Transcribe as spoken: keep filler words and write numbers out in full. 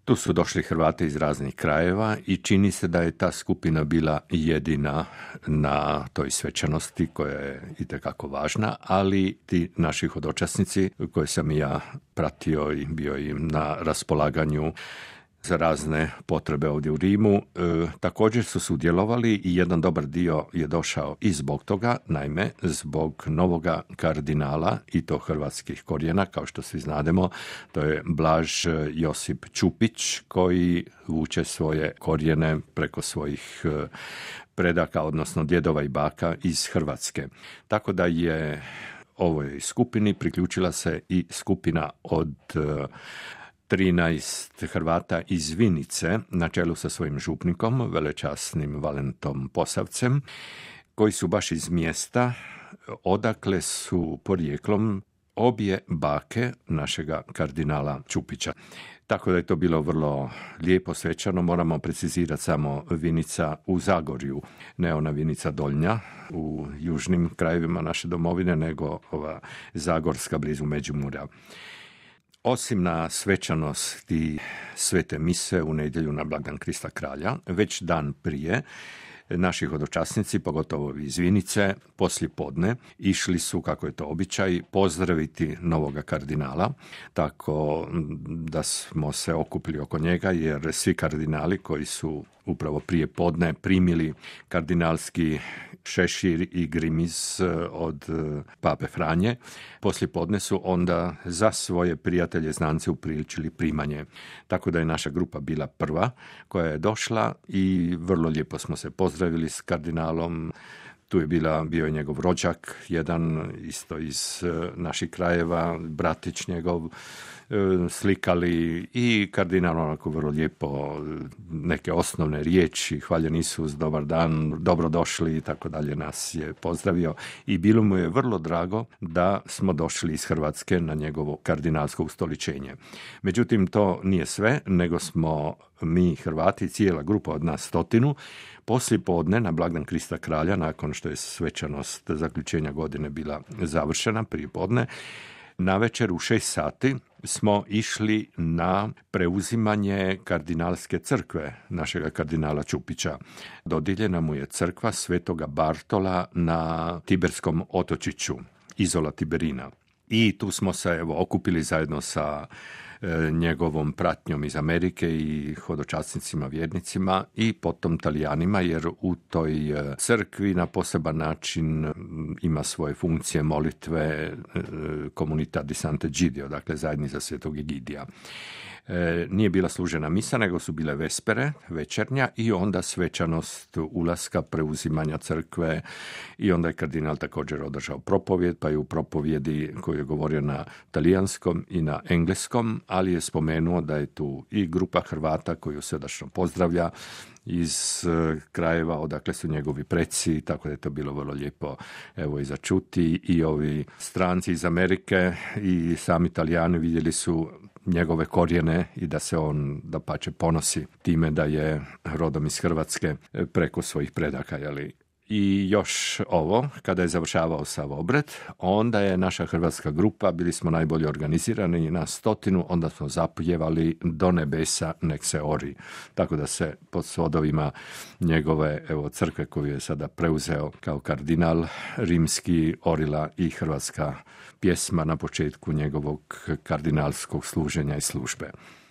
Tu su došli Hrvati iz raznih krajeva i čini se da je ta skupina bila jedina na toj svečanosti koja je itekako važna, ali ti naši hodočasnici koje sam i ja pratio i bio im na raspolaganju za razne potrebe ovdje u Rimu, e, također su sudjelovali i jedan dobar dio je došao i zbog toga, naime zbog novoga kardinala i to hrvatskih korijena, kao što svi znademo, to je Blaž Josip Čupić koji vuče svoje korijene preko svojih e, predaka, odnosno djedova i baka iz Hrvatske. Tako da je ovoj skupini priključila se i skupina od e, trinaest Hrvata iz Vinice na čelu sa svojim župnikom, velečasnim Valentom Posavcem, koji su baš iz mjesta odakle su porijeklom obje bake našega kardinala Čupića. Tako da je to bilo vrlo lijepo svečano. Moramo precizirati samo Vinica u Zagorju, ne ona Vinica Donja u južnim krajevima naše domovine, nego ova Zagorska blizu Međimurja. Osim na svečanosti svete mise u nedjelju na blagdan Krista Kralja, već dan prije naši hodočasnici, pogotovo iz Vinice, poslije podne, išli su, kako je to običaj, pozdraviti novoga kardinala, tako da smo se okupili oko njega, jer svi kardinali koji su upravo prije podne primili kardinalski šešir i grimiz od pape Franje, poslije podne su onda za svoje prijatelje znance upriličili primanje. Tako da je naša grupa bila prva koja je došla i vrlo lijepo smo se pozdravili s kardinalom. Tu je bila, bio je njegov rođak, jedan isto iz naših krajeva, bratić njegov, slikali i kardinal onako vrlo lijepo neke osnovne riječi, hvaljen Isus, dobar dan, dobrodošli i tako dalje nas je pozdravio i bilo mu je vrlo drago da smo došli iz Hrvatske na njegovo kardinalsko ustoličenje. Međutim, to nije sve, nego smo mi Hrvati, cijela grupa od nas stotinu, poslije podne na blagdan Krista Kralja, nakon što je svečanost zaključenja godine bila završena prije podne, na večer u šest sati smo išli na preuzimanje kardinalske crkve našega kardinala Čupića. Dodijeljena mu je crkva Svetoga Bartola na Tiberskom otočiću, Izola Tiberina. I tu smo se evo okupili zajedno sa e, njegovom pratnjom iz Amerike i hodočasnicima vjernicima i potom Talijanima, jer u toj e, crkvi na poseban način ima svoje funkcije molitve e, Comunità di Sant'Egidio, dakle zajednica Svetog Egidija. E, nije bila služena misa, nego su bile vespere, večernja i onda svečanost ulaska, preuzimanja crkve i onda je kardinal također održao propovjed, pa je u propovjedi koju je govorio na talijanskom i na engleskom, ali je spomenuo da je tu i grupa Hrvata koju srdačno pozdravlja iz krajeva odakle su njegovi preci, tako da je to bilo vrlo lijepo evo i začuti. I ovi stranci iz Amerike i sami Talijani vidjeli su njegove korijene i da se on dapače ponosi time da je rodom iz Hrvatske preko svojih predaka, jeli. I još ovo, kada je završavao sav obred, onda je naša hrvatska grupa, bili smo najbolje organizirani na stotinu, onda smo zapjevali Do nebesa nek se ori. Tako da se pod svodovima njegove evo, crkve koju je sada preuzeo kao kardinal rimski orila i hrvatska pjesma na početku njegovog kardinalskog služenja i službe.